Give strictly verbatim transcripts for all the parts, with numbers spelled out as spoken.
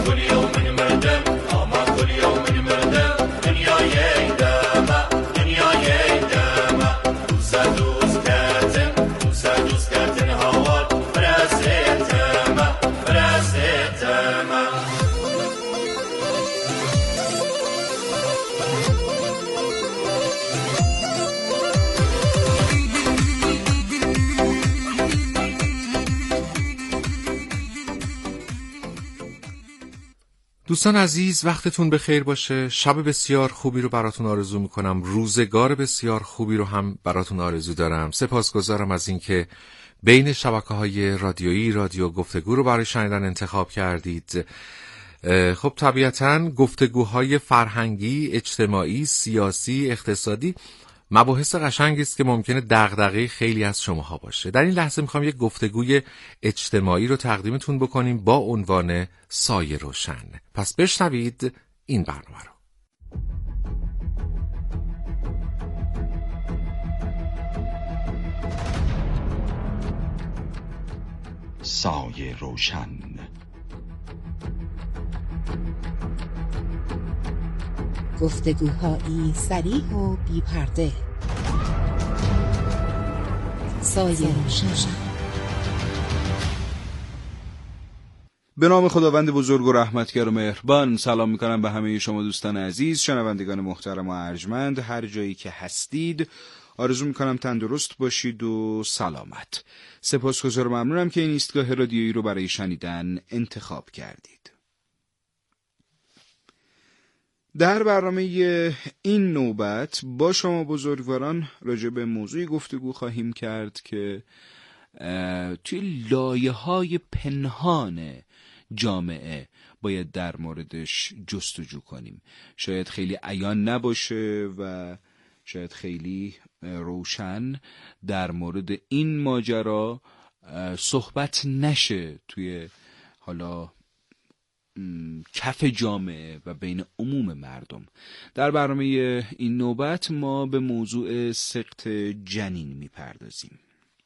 كل يوم مردم أما كل يوم مردم دنيا يدما دنيا يدما دوسا دوس كاتن دوسا دوس كاتن هوات براسيتما براسيتما دوستان عزیز، وقتتون بخیر باشه. شب بسیار خوبی رو براتون آرزو میکنم. روزگار بسیار خوبی رو هم براتون آرزو دارم. سپاسگزارم از اینکه بین شبکه‌های رادیویی رادیو گفتگو رو برای شنیدن انتخاب کردید. خب طبیعتاً گفتگوهای فرهنگی، اجتماعی، سیاسی، اقتصادی مباحث قشنگی است که ممکنه دغدغه خیلی از شماها باشه. در این لحظه میخوام یک گفتگوی اجتماعی رو تقدیمتون بکنیم با عنوان سایه روشن. پس بشنوید این برنامه رو. سایه روشن. گفتگوهایی صریح و بی پرده. سایه روشن. به نام خداوند بزرگ و رحمتگر و مهربان سلام میکنم به همه شما دوستان عزیز، شنوندگان محترم و ارجمند، هر جایی که هستید. آرزو میکنم تندرست باشید و سلامت. سپاسگزار و ممنونم که این ایستگاه رادیویی رو برای شنیدن انتخاب کردید. در برنامه این نوبت با شما بزرگواران راجع به موضوعی گفتگو خواهیم کرد که توی لایه‌های پنهان جامعه باید در موردش جستجو کنیم. شاید خیلی عیان نباشه و شاید خیلی روشن در مورد این ماجرا صحبت نشه توی حالا کف جامعه و بین عموم مردم. در برنامه این نوبت ما به موضوع سقط جنین میپردازیم.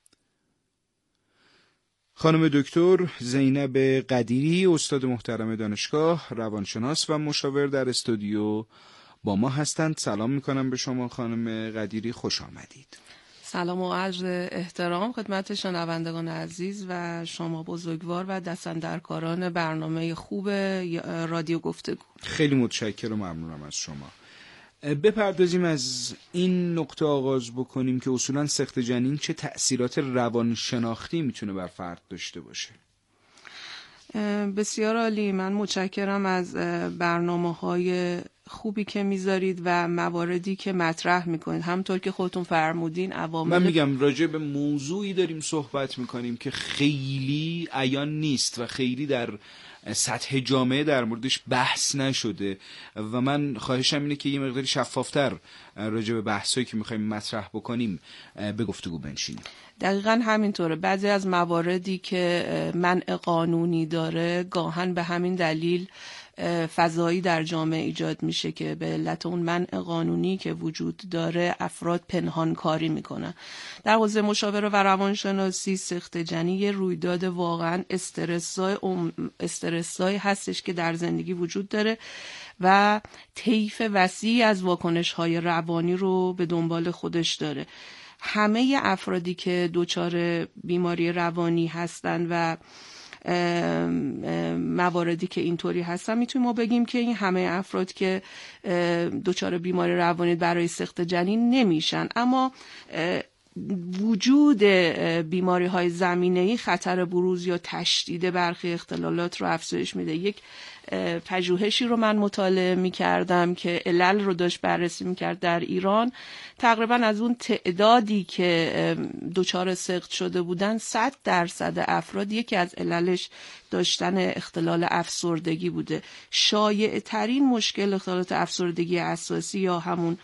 خانم دکتر زینب قدیری، استاد محترم دانشگاه، روانشناس و مشاور در استودیو با ما هستند. سلام میکنم به شما خانم قدیری، خوش آمدید. سلام و عرض احترام خدمت شنوندگان عزیز و شما بزرگوار و دستاندرکاران برنامه خوب رادیو گفتگو. خیلی متشکرم و ممنونم از شما. بپردازیم از این نقطه آغاز بکنیم که اصولاً سقط جنین چه تأثیرات روانشناختی میتونه بر فرد داشته باشه. بسیار عالی، من متشکرم از برنامه‌های خوبی که میذارید و مواردی که مطرح میکنید. همونطور که خودتون فرمودین عوامل، من میگم راجع به موضوعی داریم صحبت میکنیم که خیلی عیان نیست و خیلی در سطح جامعه در موردش بحث نشده و من خواهشم اینه که یه مقداری شفافتر راجع به بحثایی که میخوایم مطرح بکنیم به گفتگو بنشینیم. دقیقاً همینطوره. بعضی از مواردی که منع قانونی داره گاهن به همین دلیل فضایی در جامعه ایجاد میشه که به علت اون منع قانونی که وجود داره افراد پنهان کاری میکنن. در حوزه مشاوره و روانشناسی سقط جنین یه رویداد واقعا استرسای استرسای هستش که در زندگی وجود داره و طیف وسیعی از واکنش‌های روانی رو به دنبال خودش داره. همه افرادی که دچار بیماری روانی هستن و مواردی که اینطوری هستن میتونیم ما بگیم که این همه افراد که دچار بیماری روانی برای سقط جنین نمیشن، اما وجود بیماری های زمینه‌ای خطر بروز یا تشدید برخی اختلالات رو افزایش میده. یک پژوهشی رو من مطالعه میکردم که علل رو داشت بررسی میکرد در ایران. تقریبا از اون تعدادی که دچار سقط شده بودن صد درصد افراد یکی از عللش داشتن اختلال افسردگی بوده. شایع ترین مشکل اختلالات افسردگی اساسی یا همون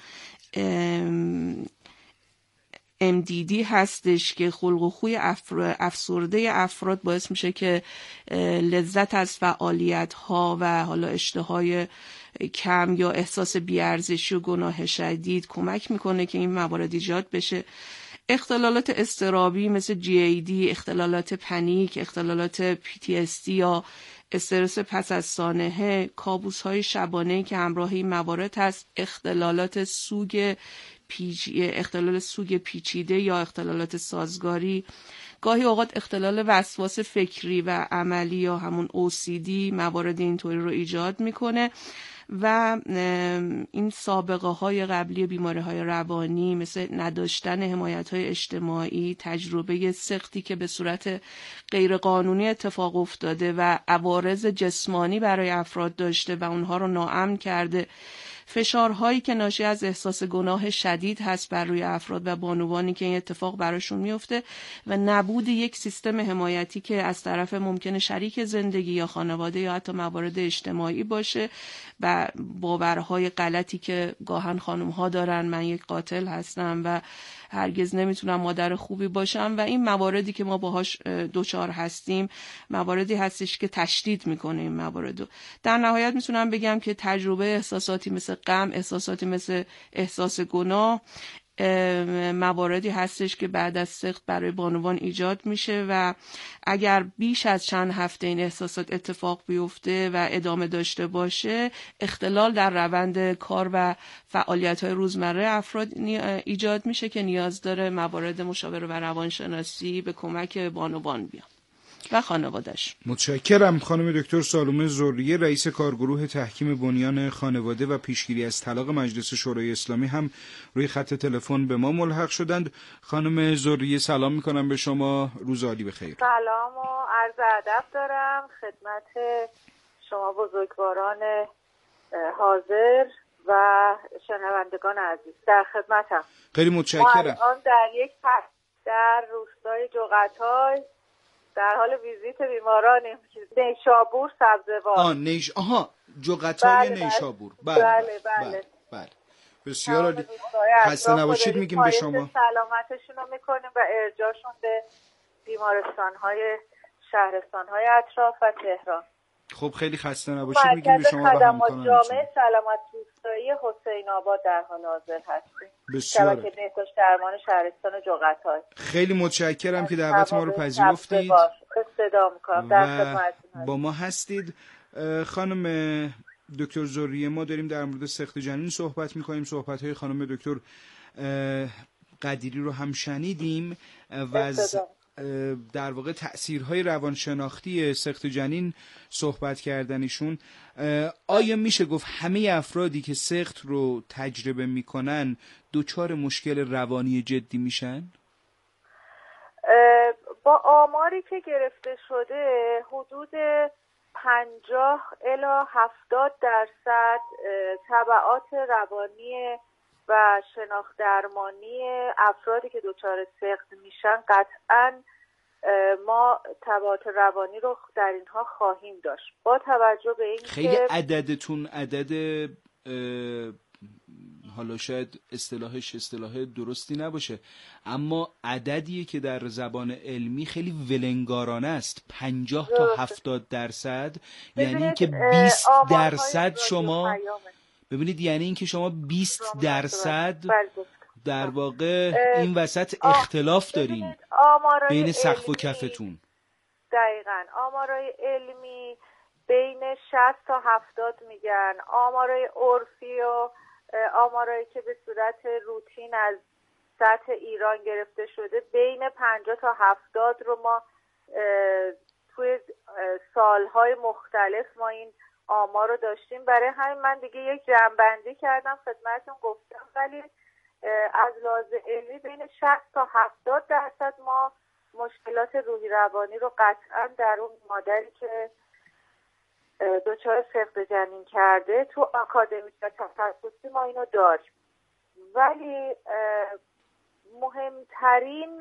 ام دی دی هستش که خلق و خوی افسرده افراد باعث میشه که لذت از فعالیت ها و حالا اشتهای کم یا احساس بی‌ارزشی و گناه شدید کمک میکنه که این موارد ایجاد بشه. اختلالات اضطرابی مثل جی ای دی، اختلالات پنیک، اختلالات پی تی اس دی یا استرس پس از سانحه، کابوس‌های شبانه‌ای که همراه این موارد هست، اختلالات سوگ پیچ... اختلال سوگ پیچیده یا اختلالات سازگاری، گاهی اوقات اختلال وسواس فکری و عملی یا همون او سی دی موارد اینطوری رو ایجاد میکنه و این سابقه های قبلی بیماری های روانی مثل نداشتن حمایت های اجتماعی، تجربه سختی که به صورت غیرقانونی اتفاق افتاده و عوارض جسمانی برای افراد داشته و اونها رو ناامن کرده، فشارهایی که ناشی از احساس گناه شدید هست بر روی افراد و بانوانی که این اتفاق براشون میفته و نبود یک سیستم حمایتی که از طرف ممکنه شریک زندگی یا خانواده یا حتی موارد اجتماعی باشه و باورهای غلطی که گاهن خانم‌ها دارن، من یک قاتل هستم و هرگز نمیتونم مادر خوبی باشم و این مواردی که ما باهاش دوچار هستیم مواردی هستش که تشدید میکنه این مواردو. در نهایت میتونم بگم که تجربه احساساتی مثل غم، احساساتی مثل احساس گناه مواردی هستش که بعد از سقط برای بانوان ایجاد میشه و اگر بیش از چند هفته این احساسات اتفاق بیفته و ادامه داشته باشه، اختلال در روند کار و فعالیت‌های روزمره افراد ایجاد میشه که نیاز داره موارد مشاوره و روانشناسی به کمک بانوان بیان و خانواده‌اش. متشکرم خانم دکتر سالومه ذریه، رئیس کارگروه تحکیم بنیان خانواده و پیشگیری از طلاق مجلس شورای اسلامی هم روی خط تلفن به ما ملحق شدند. خانم ذریه سلام میکنم به شما، روز عالی بخیر. سلام و عرض ادب دارم خدمت شما بزرگواران حاضر و شنوندگان عزیز، در خدمتم. خیلی متشکرم. ما الان در یک پس در روستای جغتای در حال ویزیت بیمارانیم. نیشابور سبزوار. آه نیش آها جغتای بله نیشابور. بله بله, بله. بله. بله. بسیار عالی. خسته نباشید میگیم به شما. سلامتشون رو میکنیم و ارجاعشون به بیمارستان‌های شهرستان‌های اطراف و تهران. خب خیلی خسته نباشید میگیم به شما و همکارانتون. جامعه سلامت روستایی حسین آباد در حال حاضر هستیم. بسیار شبکه بهداشت درمان شهرستان جغتای. خیلی متشکرم که دعوت ما رو پذیرفتید. صدا می‌کنم در خدمتتون. با ما هستید. خانم دکتر ذریه، ما داریم در مورد سقط جنین صحبت می‌کنیم. صحبت‌های خانم دکتر قدیری رو هم شنیدیم و از در واقع تأثیرهای روانشناختی سقط جنین صحبت کردنشون. آیا میشه گفت همه افرادی که سقط رو تجربه میکنن دچار مشکل روانی جدی میشن؟ با آماری که گرفته شده حدود پنجاه الی هفتاد درصد تبعات روانی و شناخت درمانی افرادی که دچار سقط میشن قطعاً ما تبعات روانی رو در اینها خواهیم داشت. با توجه به این خیلی که عددتون عدد حالا شاید اصطلاحش اصطلاح درستی نباشه، اما عددیه که در زبان علمی خیلی ولنگارانه است. پنجاه تا هفتاد درصد یعنی اینکه بیست درصد شما ببینید، یعنی اینکه شما بیست درصد در واقع این وسط اختلاف دارین بین سقف و کفتون. دقیقاً آمارای علمی بین شصت تا هفتاد میگن. آمارای عرفی و آمارایی که به صورت روتین از سطح ایران گرفته شده بین پنجاه تا هفتاد رو ما توی سالهای مختلف ما این آمار رو داشتیم. برای همین من دیگه یک جمع‌بندی کردم خدمتتون گفتم، ولی از لحاظ علمی بین شصت تا هفتاد درصد ما مشکلات روحی روانی رو قطعا در اون مادری که دچار سقط جنین کرده تو آکادمیک و تخصصی ما اینو داریم. ولی مهمترین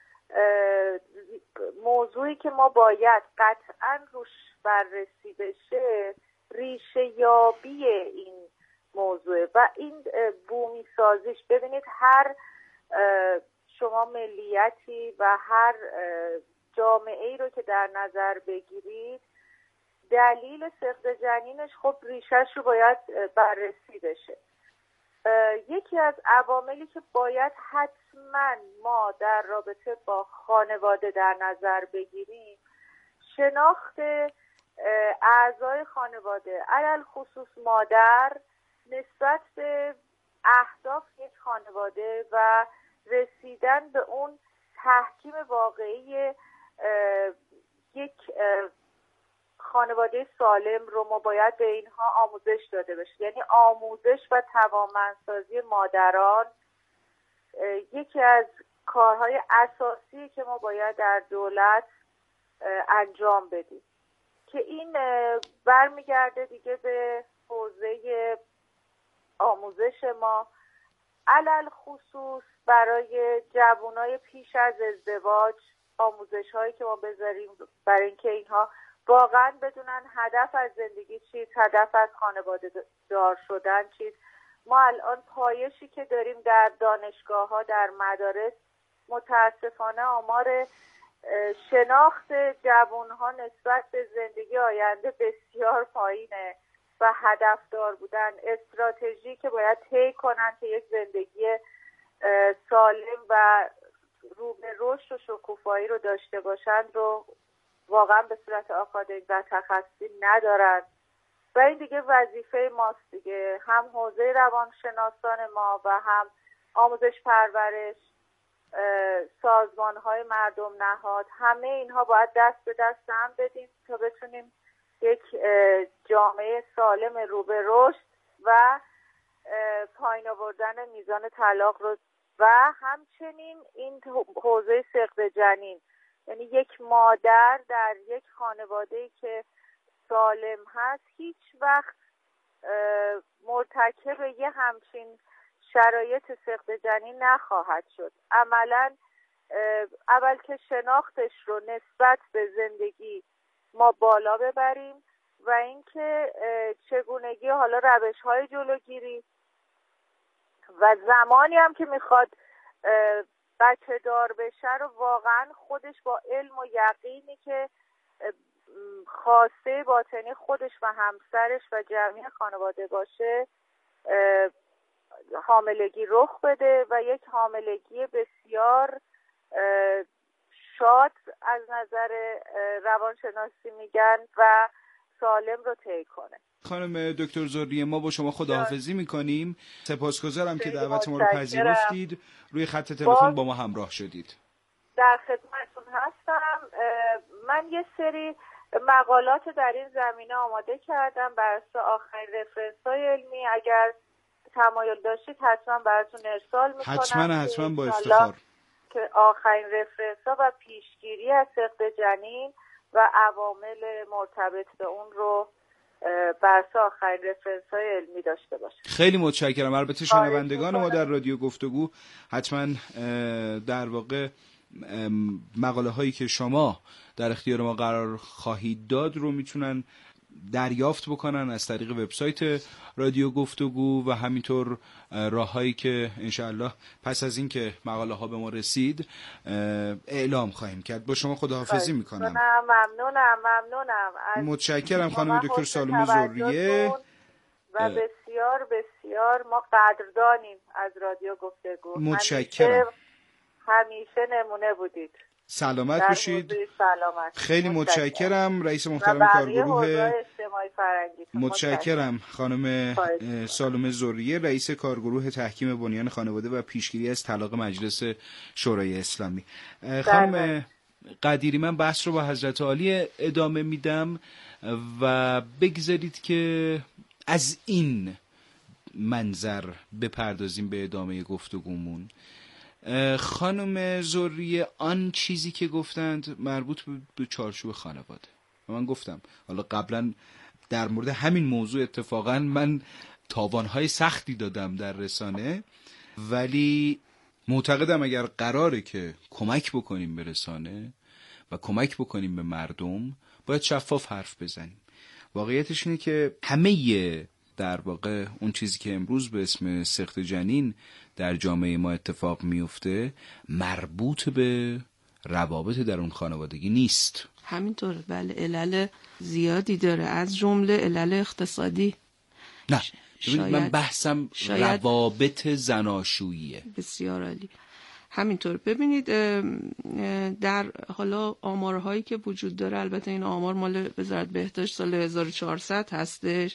موضوعی که ما باید قطعا روش بررسی بشه ریشه یابی این موضوع و این بومی سازیش. ببینید هر شما ملیتی و هر جامعه ای رو که در نظر بگیرید دلیل سقط جنینش خب ریشهش رو باید بررسی بشه. یکی از عواملی که باید حتما ما در رابطه با خانواده در نظر بگیریم شناخت اعضای خانواده، علل خصوص مادر، نسبت به اهداف یک خانواده و رسیدن به اون تحکیم واقعی یک خانواده سالم رو ما باید به اینها آموزش داده بشه. یعنی آموزش و توانمندسازی مادران یکی از کارهای اساسی که ما باید در دولت انجام بدیم که این برمیگرده دیگه به حوزه آموزش ما، علل خصوص برای جوانای پیش از ازدواج آموزش هایی که ما بذاریم برای اینکه اینها واقعا بدونن هدف از زندگی چیست، هدف از خانواده دار شدن چیست. ما الان پایشی که داریم در دانشگاه ها، در مدارس، متاسفانه آمار شناخت جوان ها نسبت به زندگی آینده بسیار پایینه و هدفدار بودن، استراتژی که باید طی کنن که یک زندگی سالم و رو به رشد و شکوفایی رو داشته باشن رو واقعا به صورت آکادمیک و تخصصی ندارن و این دیگه وظیفه ماست دیگه، هم حوزه روانشناسان ما و هم آموزش پرورش، سازمان‌های مردم نهاد، همه اینها باید دست به دست هم بدیم تا بتونیم یک جامعه سالم رو به رشد و پایین آوردن میزان طلاق رو و همچنین این حوزه سقط جنین، یعنی یک مادر در یک خانواده‌ای که سالم هست هیچ وقت مرتکب یه همچین شرایط سقط جنین نخواهد شد. عملاً اول که شناختش رو نسبت به زندگی ما بالا ببریم و اینکه چگونگی حالا روش‌های جلوگیری و زمانی هم که میخواد بچه دار بشه رو واقعا خودش با علم و یقینی که خواسته باطنی خودش و همسرش و جمعی خانواده باشه حاملگی رخ بده و یک حاملگی بسیار شاد از نظر روانشناسی میگن و سالم رو طی کنه. خانم دکتر زهریه، ما با شما خداحافظی میکنیم. سپاسگزارم که دعوت ما رو پذیرفتید، روی خط تلفن با ما همراه شدید. در خدمتتون هستم. من یه سری مقالات در این زمینه آماده کردم بر اساس آخرین رفرنس‌های علمی. اگر تمایل داشتید حتما براتون ارسال میکنم. حتما حتما با افتخار. که آخرین رفرنس‌ها و پیشگیری از سقط جنین و عوامل مرتبط به اون رو بر اساس آخرین رفرنس‌های علمی داشته باشه. خیلی متشکرم. البته شنوندگان ما در رادیو گفتگو حتما در واقع مقاله هایی که شما در اختیار ما قرار خواهید داد رو میتونن دریافت بکنن از طریق وبسایت رادیو گفتگو و همینطور راههایی که انشاءالله پس از این که مقاله ها به ما رسید اعلام خواهیم کرد. با شما خداحافظی میکنم. ممنونم ممنونم. متشکرم خانم دکتر سالومه زهریه و بسیار بسیار ما قدردانیم از رادیو گفتگو. متشکرم. همیشه نمونه بودید. سلامت باشید. سلامت. خیلی متشکرم. رئیس محترم کارگروه متشکرم خانم سالومه زهریه، رئیس کارگروه تحکیم بنیان خانواده و پیشگیری از طلاق مجلس شورای اسلامی. خانم قدیری، من بحث رو با حضرت عالی ادامه میدم و بگذارید که از این منظر بپردازیم به ادامه گفتگومون. خانم زهریه، آن چیزی که گفتند مربوط به چارچوب خانواده و من گفتم حالا قبلا در مورد همین موضوع اتفاقا من تاوانهای سختی دادم در رسانه، ولی معتقدم اگر قراره که کمک بکنیم به رسانه و کمک بکنیم به مردم باید شفاف حرف بزنیم. واقعیتش اینه که همه در واقع اون چیزی که امروز به اسم سقط جنین در جامعه ما اتفاق میفته مربوط به روابط در اون خانوادگی نیست. همینطور، بله، علل زیادی داره، از جمله علل اقتصادی. نه شاید من بحثم شاید روابط زناشوییه. بسیار عالی. همینطور ببینید در حالا آمارهایی که وجود داره، البته این آمار مال وزارت بهداشت سال هزار و چهارصد هستش،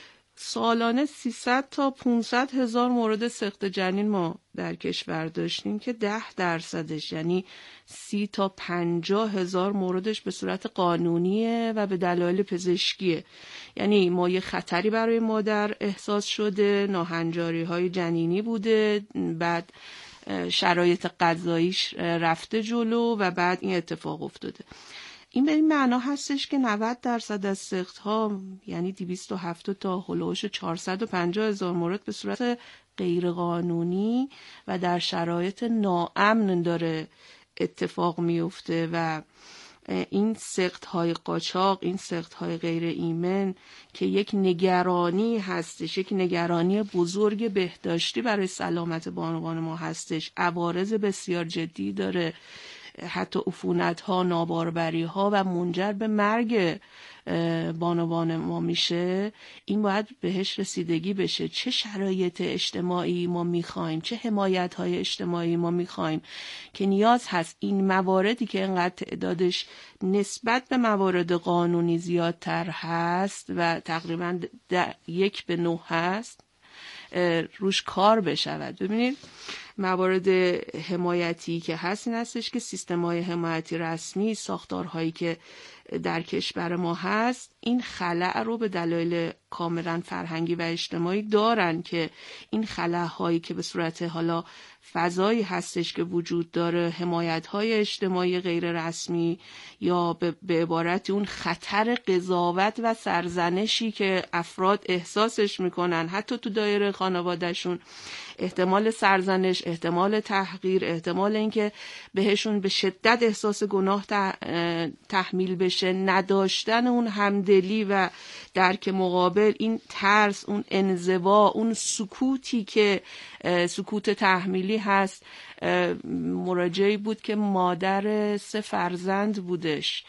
سالانه سیصد تا پانصد هزار مورد سقط جنین ما در کشور داشتیم که ده درصدش یعنی سی تا پنجاه هزار موردش به صورت قانونیه و به دلایل پزشکیه. یعنی ما یه خطری برای مادر احساس شده، ناهنجاری های جنینی بوده، بعد شرایط غذاییش رفته جلو و بعد این اتفاق افتاده. این به این معنا هستش که نود درصد از سقط ها یعنی دویست و هفتاد تا هلوش چهارصد و پنجاه هزار مورد به صورت غیرقانونی و در شرایط ناامن داره اتفاق میفته و این سقط های قاچاق، این سقط های غیر ایمن که یک نگرانی هستش، یک نگرانی بزرگ بهداشتی برای سلامت بانوان ما هستش، عوارض بسیار جدی داره، حتی عفونت ها، ناباربری ها و منجر به مرگ بانوان ما میشه. این باید بهش رسیدگی بشه. چه شرایط اجتماعی ما میخوایم، چه حمایت های اجتماعی ما میخوایم که نیاز هست این مواردی که انقدر تعدادش نسبت به موارد قانونی زیادتر هست و تقریبا یک به نه هست روش کار بشود. ببینید موارد حمایتی که هست این هستش که سیستم‌های حمایتی رسمی، ساختارهایی که در کشور ما هست این خلأ رو به دلایل کاملا فرهنگی و اجتماعی دارن که این خلأهایی که به صورت حالا فضایی هستش که وجود داره، حمایت‌های اجتماعی غیر رسمی یا به, به عبارتی اون خطر قضاوت و سرزنشی که افراد احساسش میکنن حتی تو دایره خانوادهشون، احتمال سرزنش، احتمال تحقیر، احتمال اینکه بهشون به شدت احساس گناه تحمیل بشه، نداشتن اون همدلی و درک مقابل، این ترس، اون انزوا، اون سکوتی که سکوت تحمیلی هست. مراجعی بود که مادر سه فرزند بودش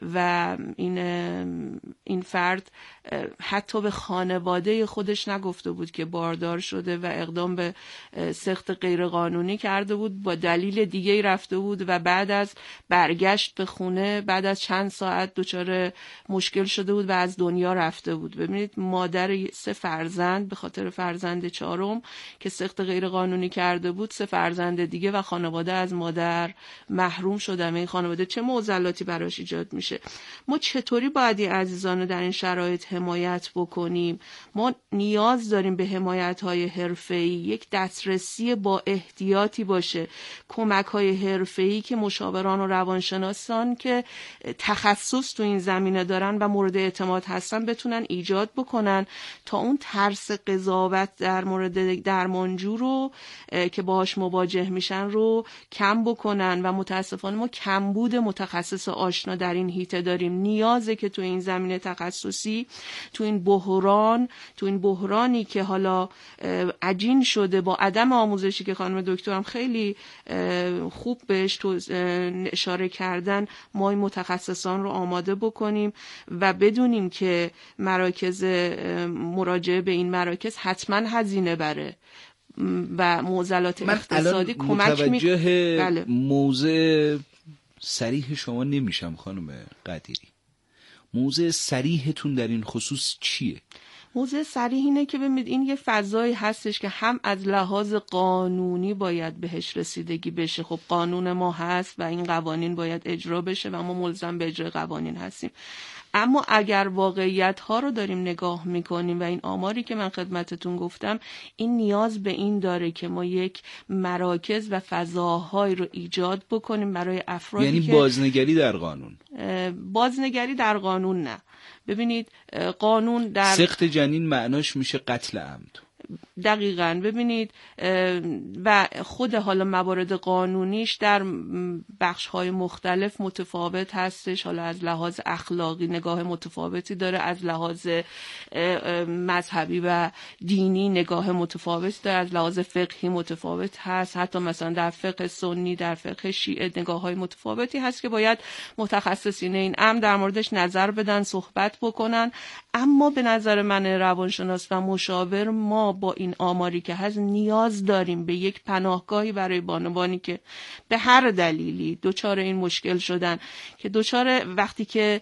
و این این فرد حتی به خانواده خودش نگفته بود که باردار شده و اقدام به سقط غیرقانونی کرده بود، با دلیل دیگه رفته بود و بعد از برگشت به خونه بعد از چند ساعت دچار مشکل شده بود و از دنیا رفته بود. ببینید مادر سه فرزند به خاطر فرزند چهارم که سقط غیرقانونی کرده بود، سه فرزند دیگه و خانواده از مادر محروم شدن. این خانواده چه معضلاتی براش ایجاد میشه؟ ما چطوری باید این عزیزان رو در این شرایط حمایت بکنیم؟ ما نیاز داریم به حمایت‌های حرفه‌ای، یک دسترسی با احتیاطی باشه، کمک‌های حرفه‌ای که مشاوران و روانشناسان که تخصص تو این زمینه دارن و مورد اعتماد هستن بتونن ایجاد بکنن تا اون ترس قضاوت در مورد درمانجو رو که باهاش مواجه میشن رو کم بکنن. و متاسفانه ما کمبود متخصص آشنا در این حیطه داریم. نیازه که تو این زمینه تخصصی، تو این بحران، تو این بحرانی که حالا عجین شده با عدم آموزشی که خانم دکترم خیلی خوب بهش تو اشاره کردن، ما این متخصصان رو آماده بکنیم و بدونیم که مراکز مراجعه به این مراکز حتما هزینه بره و معضلات اقتصادی کمک میکنه. بله. موضع صریح شما نمیشم خانم قدیری. موضع صریحتون در این خصوص چیه؟ موضع صریح اینه که ببینید این یه فضایی هستش که هم از لحاظ قانونی باید بهش رسیدگی بشه. خب قانون ما هست و این قوانین باید اجرا بشه و ما ملزم به اجرای قوانین هستیم. اما اگر واقعیت ها رو داریم نگاه میکنیم و این آماری که من خدمتتون گفتم، این نیاز به این داره که ما یک مراکز و فضاهایی رو ایجاد بکنیم برای افرادی یعنی که بازنگری در قانون. بازنگری در قانون نه. ببینید قانون در سقط جنین معناش میشه قتل عمد. دقیقاً. ببینید و خود حالا موارد قانونیش در بخش‌های مختلف متفاوت هستش. حالا از لحاظ اخلاقی نگاه متفاوتی داره، از لحاظ مذهبی و دینی نگاه متفاوتی داره، از لحاظ فقهی متفاوت هست، حتی مثلا در فقه سنی، در فقه شیعه نگاه‌های متفاوتی هست که باید متخصصین این امر در موردش نظر بدن، صحبت بکنن. اما به نظر من روانشناس و مشاور ما با این این آماری که هست نیاز داریم به یک پناهگاهی برای بانوانی که به هر دلیلی دچار این مشکل شدن، که دچار وقتی که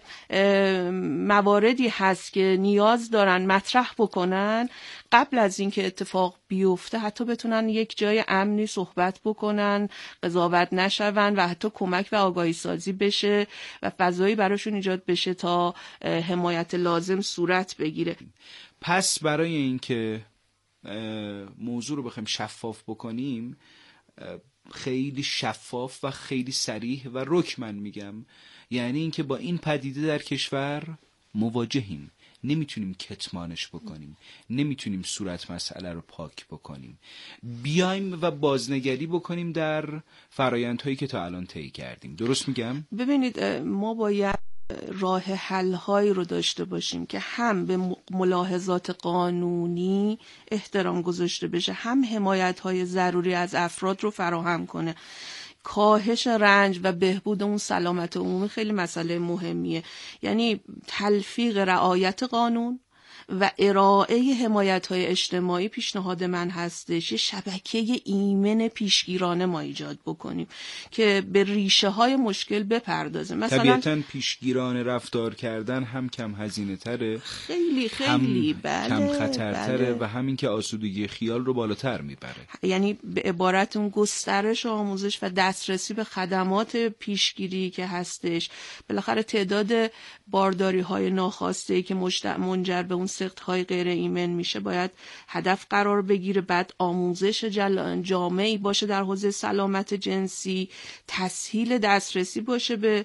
مواردی هست که نیاز دارن مطرح بکنن قبل از اینکه اتفاق بیفته حتی بتونن یک جای امنی صحبت بکنن، قضاوت نشون و حتی کمک و آگاهی سازی بشه و فضایی براشون ایجاد بشه تا حمایت لازم صورت بگیره. پس برای اینکه موضوع رو بخوایم شفاف بکنیم، خیلی شفاف و خیلی صریح و رک من میگم، یعنی اینکه با این پدیده در کشور مواجهیم، نمیتونیم کتمانش بکنیم، نمیتونیم صورت مسئله رو پاک بکنیم، بیایم و بازنگری بکنیم در فرایندهایی که تا الان طی کردیم. درست میگم؟ ببینید ما باید راه حل هایی رو داشته باشیم که هم به ملاحظات قانونی احترام گذاشته بشه، هم حمایت های ضروری از افراد رو فراهم کنه. کاهش رنج و بهبود اون سلامت عمومی خیلی مسئله مهمیه، یعنی تلفیق رعایت قانون و ارائه حمایت‌های اجتماعی پیشنهاد من هستش. یه شبکه ایمن پیشگیرانه ما ایجاد بکنیم که به ریشه های مشکل بپردازه. مثلا طبیعتاً پیشگیرانه رفتار کردن هم کم هزینه تره، خیلی خیلی هم بله کم خطرتره بله. و همین که آسودگی خیال رو بالاتر میبره. یعنی به عبارت اون گسترش آموزش و دسترسی به خدمات پیشگیری که هستش، بالاخره تعداد بارداری های ناخواسته که منجر به اون سقط های غیر ایمن میشه باید هدف قرار بگیره. بعد آموزش جامعی باشه در حوزه سلامت جنسی، تسهیل دسترسی باشه به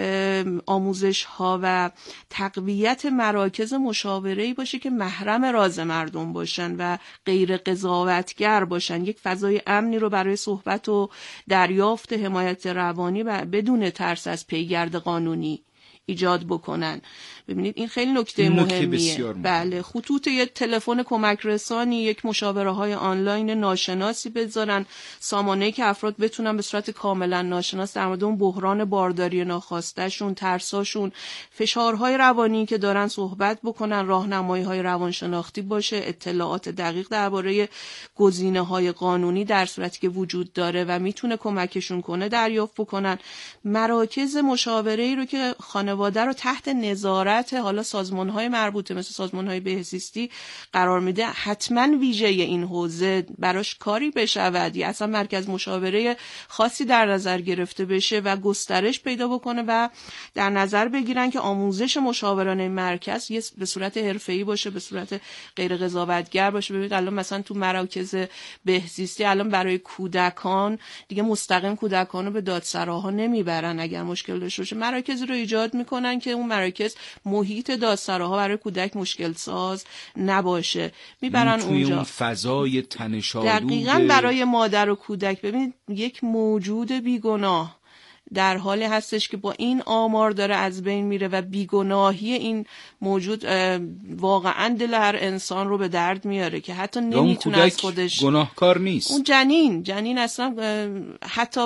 آموزش ها و تقویت مراکز مشاوره‌ای باشه که محرم راز مردم باشن و غیر قضاوتگر باشن، یک فضای امنی رو برای صحبت و دریافت حمایت روانی و بدون ترس از پیگرد قانونی ایجاد بکنن. ببینید این خیلی نکته مهمیه. بله، خطوط یه تلفن کمک رسانی، یک مشاوره های آنلاین ناشناسی بذارن، سامانه‌ای که افراد بتونن به صورت کاملا ناشناس در مورد اون بحران بارداری ناخواسته‌شون، ترساشون، فشارهای روانی که دارن صحبت بکنن، راهنمایی‌های روانشناختی باشه، اطلاعات دقیق درباره گزینه‌های قانونی در صورتی که وجود داره و میتونه کمکشون کنه دریافت بکنن. مراکز مشاوره‌ای رو که خانواده رو تحت نظارت حالا سازمان‌های مربوطه مثل سازمان‌های بهزیستی قرار میده، حتما ویژه این حوزه براش کاری بشود، یا اصلا مرکز مشاوره خاصی در نظر گرفته بشه و گسترش پیدا بکنه و در نظر بگیرن که آموزش مشاوران این مرکز یه به صورت حرفه‌ای باشه، به صورت غیر قضاوتگر باشه. ببینید الان مثلا تو مراکز بهزیستی الان برای کودکان دیگه مستقیم کودکان رو به دادسراها نمیبرن، اگر مشکل داشته باشه مراکزی رو ایجاد میکنن که اون مراکز محیط دادسراها برای کودک مشکل ساز نباشه، میبرن توی اونجا اون فضای تنش‌آلود دقیقاً برای مادر و کودک. ببینید یک موجود بیگناه در حالی هستش که با این آمار داره از بین میره و بیگناهی این موجود واقعا دل هر انسان رو به درد میاره که حتی نمیتونه از خودش، گناهکار نیست. اون جنین جنین اصلا حتی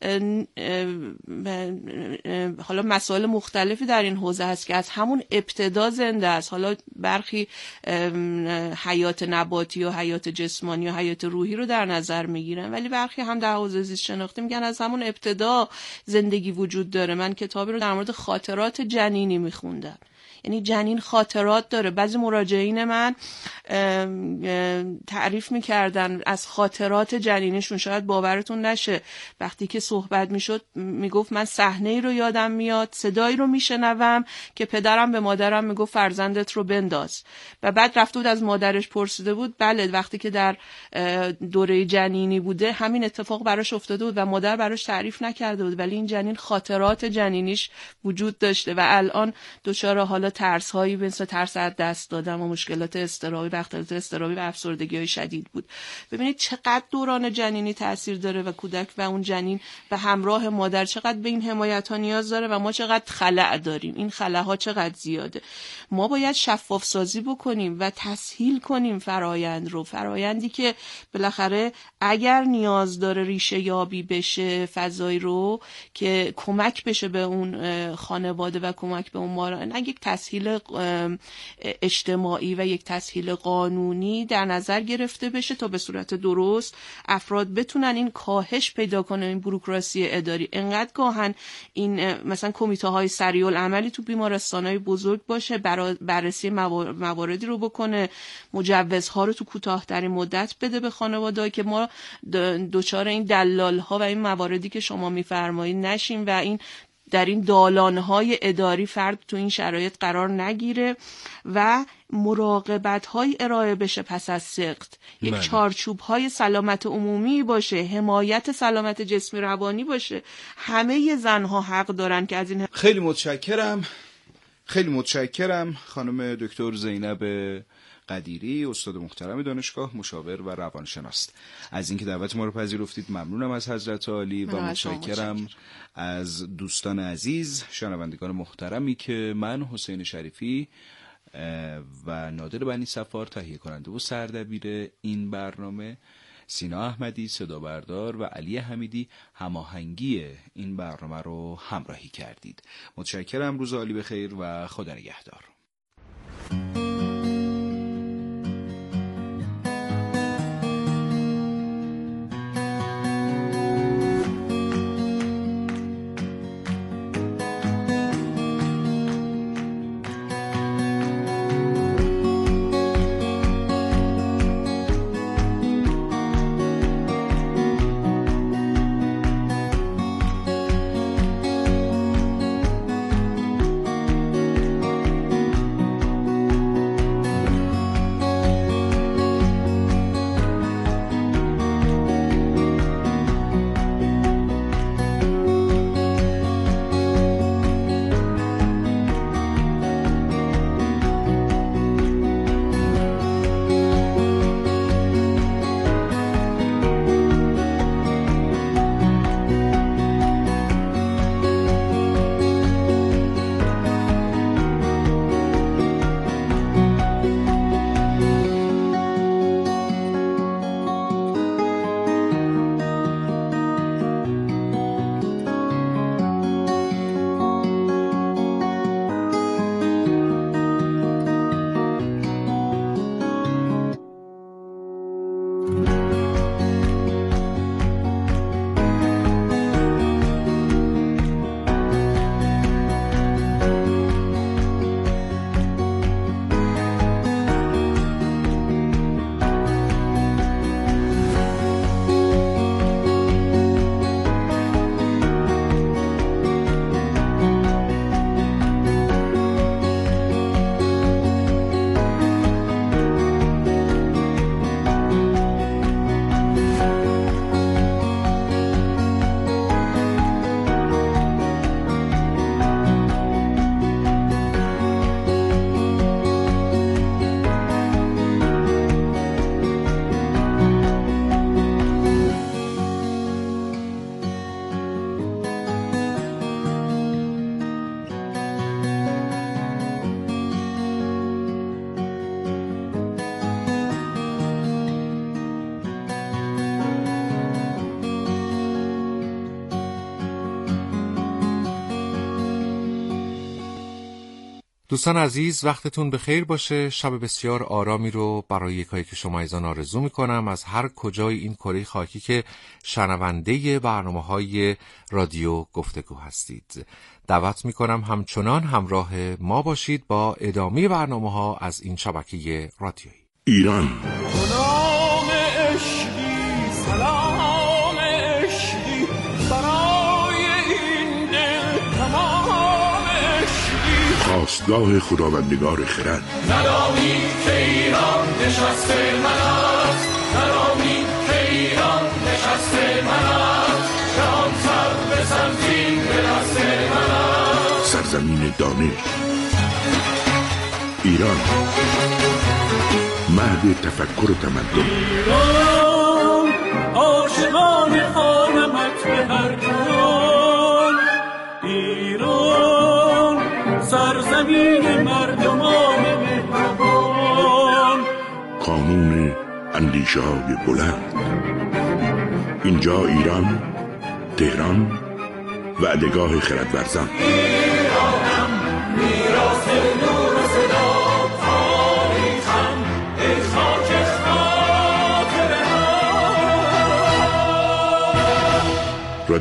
حالا مسائل مختلفی در این حوزه هست که از همون ابتدا زنده است. حالا برخی حیات نباتی و حیات جسمانی و حیات روحی رو در نظر میگیرن، ولی برخی هم در حوزه زیست شناختی میگن از همون ابتدا زندگی وجود داره. من کتابی رو در مورد خاطرات جنینی میخوندم، یعنی جنین خاطرات داره. بعضی مراجعین من تعریف میکردن از خاطرات جنینشون، شاید باورتون نشه، وقتی که صحبت میشد میگفت من صحنه‌ای رو یادم میاد، صدایی رو میشنوم که پدرم به مادرم میگفت فرزندت رو بنداز، و بعد رفته بود از مادرش پرسیده بود بله وقتی که در دوره جنینی بوده همین اتفاق براش افتاده بود و مادر براش تعریف نکرده بود، ولی این جنین خاطرات جنینیش وجود داشته و الان دچار حالا ترس هایی مثل ترس از دست دادن و مشکلات اضطرابی و اختلالات اضطرابی و افسردگی های شدید بود. ببینید چقدر دوران جنینی تاثیر داره و کودک و اون جنین و همراه مادر چقدر به این حمایت ها نیاز داره و ما چقدر خلأ داریم، این خلأ ها چقدر زیاده. ما باید شفاف سازی بکنیم و تسهیل کنیم فرایند رو، فرایندی که بالاخره اگر نیاز داره ریشه یابی بشه فضایی رو که کمک بشه به اون خانواده و کمک به اون مارا، نه یک تسهیل اجتماعی و یک تسهیل قانونی در نظر گرفته بشه تا به صورت درست افراد بتونن این کاهش پیدا کنن. این بوروکراسی اداری انقدر گاهن این مثلا کمیته های سریع العملی تو بیمارستان های بزرگ باشه، بررسی مواردی رو بکنه، مجوزها رو تو کوتاه‌ترین مدت بده به خانواده‌ها که ما دوچار این دلال ها و این مواردی که شما میفرمایید نشیم و این در این دالان‌های اداری فرد تو این شرایط قرار نگیره و مراقبت‌های ارائه بشه پس از سقط. یک چارچوب‌های سلامت عمومی باشه، حمایت سلامت جسمی روانی باشه. همه زن‌ها حق دارن که از این. خیلی متشکرم. خیلی متشکرم خانم دکتر زینب قدیری، استاد محترم دانشگاه، مشاور و روانشناس، از اینکه دعوت ما رو پذیرفتید. ممنونم از حضرت عالی و متشکرم از دوستان عزیز، شنوندگان محترمی که من حسین شریفی و نادر بنی صفار تهیه کننده و سردبیر این برنامه، سینا احمدی صدا بردار و علی حمیدی هماهنگی این برنامه رو همراهی کردید. متشکرم. روز عالی بخیر و خدا نگهدار. دوستان عزیز، وقتتون بخیر باشه. شب بسیار آرامی رو برای یکایی که شما ایزان آرزو میکنم از هر کجای این کره خاکی که شنونده برنامه‌های رادیو گفتگو هستید. دعوت میکنم همچنان همراه ما باشید با ادامه برنامه‌ها از این شبکه رادیویی. ایران سلام عشقی، سلام عشقی برای این دل تمام عشقی، خواستگاه خداوندگار خرد. ندانی که ایران نشسته من است، ندانی که ایران نشسته من است، جهان سر به سرزین به دست من است. سرزمین دانش ایران، مهد تفکر و تمدن. ایران عاشقان خانمت به هر جان، ایران سرزمین مردمان مهربان، قانون اندیشه های بلند. اینجا ایران، تهران، وعدگاه خردورزان. ایرانم میراث نور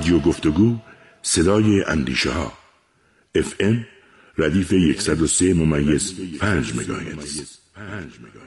رادیو گفتگو، صدای اندیشه ها. اف ام ردیف صد و سه ممیز پنج مگاهرتز.